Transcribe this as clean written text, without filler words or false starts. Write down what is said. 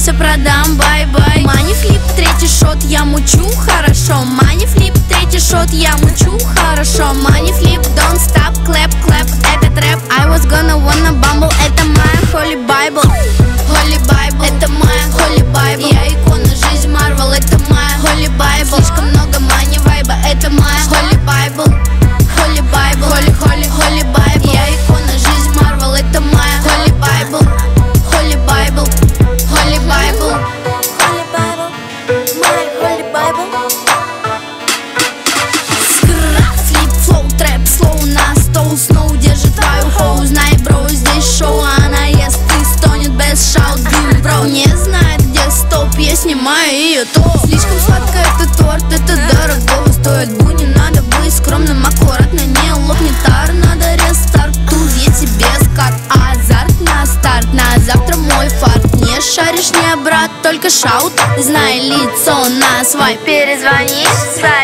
все продам, бай-бай. Money flip, третий шот, я мучу хорошо. Money flip, третий шот, я мучу хорошо. Money flip, don't stop, clap, clap, это трэп. I was gonna wanna bumble, это моя holy bible. Holy bible, это моя holy bible. Я икона, жизнь Marvel, это моя holy bible. Слишком много money вайба, это моя holy bible. Holy bible, holy bible. Я икона, жизнь Marvel, это моя holy bible. Holy bible, holy bible. Holy bible, my holy bible. Скраф, флип, флоу, трэп, слоу на стол. Сноу держит твою хоу, знай, бро, здесь шоу. Она ест и стонет без шаут. Дым, бро, не знает, где стоп. Я снимаю ее топ. Слишком сладко это торт, это дорого стоит. Буни, надо быть скромным, аккуратно, не лопнет тар. Надо рестарт, тут я тебе скат. Азарт на старт, на завтра мой фарт. Не шаришь, не брат, только шаут. Знай лицо на свай, перезвони.